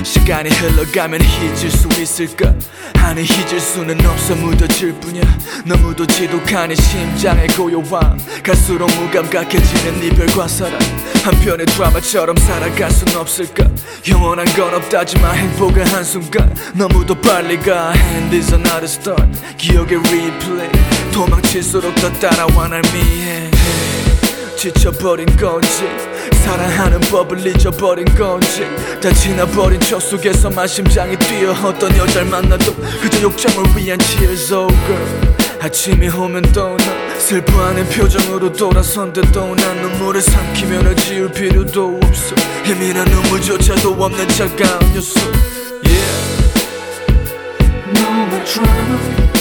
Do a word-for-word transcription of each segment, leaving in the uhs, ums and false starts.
시간이 흘러가면 잊을 수 있을까? 아니 잊을 수는 없어 묻어질 뿐이야. 너무도 지독하니 심장의 고요함 갈수록 무감각해지는 이별과 사랑 한편의 드라마처럼 살아갈 순 없을까? 영원한 건 없다지만 행복은 한순간 너무도 빨리 가. And this another start 기억의 replay 도망칠수록 더 따라와 날 미해. 지쳐버린 건지 사랑하는 법을 잊어버린 건지 다 지나버린 척 속에서만 심장이 뛰어. 어떤 여자를 만나도 그저 욕정을 위한 Cheers oh girl. 아침이 오면 또 나 슬퍼하는 표정으로 돌아선데도 난 눈물을 삼키며 널 지울 필요도 없어. 예민한 눈물조차도 없는 차가운 녀석. Yeah. No more drama,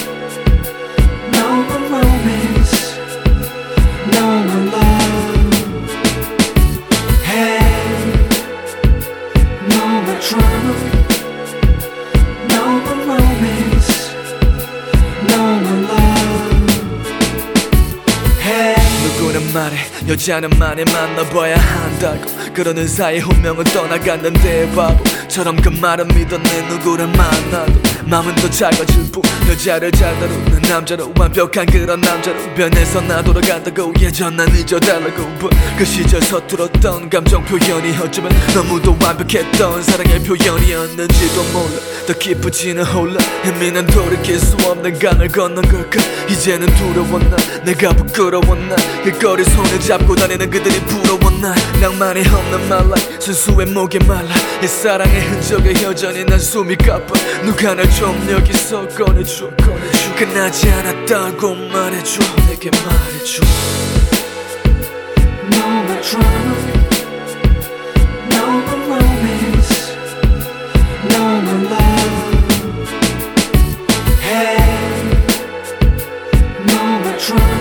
no more romance, no more love. Hey, no more drama, no more romance, no more love. Hey. 누구는 말해 여자는 많이 만나봐야 한다고. 그러는 사이 운명은 떠나갔는데 바보처럼 그 말은 믿었네. 누구를 만나도 마음은 더 작아질 뿐. 여자를 잘 다루는 남자로 완벽한 그런 남자로 변해서 나 돌아간다고. 예전 난 잊어달라고. But 그 시절 서툴었던 감정 표현이 어쩌면 너무도 완벽했던 사랑의 표현이었는지도 몰라. 더 깊어지는 혼란 예민한 돌이킬 수 없는 강을 건넌 걸까? 이제는 두려워 나 내가 부끄러워 나 길거리 손을 잡고 다니는 그들이 부러워 나 낭만이 없는 my life 순수의 목에 말라. 이 사랑의 흔적에 여전히 난 숨이 가빠. 누가 날 좀 여기서 꺼내줘 꺼내줘. 끝나지 않았다고 말해줘 내게 말해줘. No more drama, no more romance, no more love. Hey, no more drama.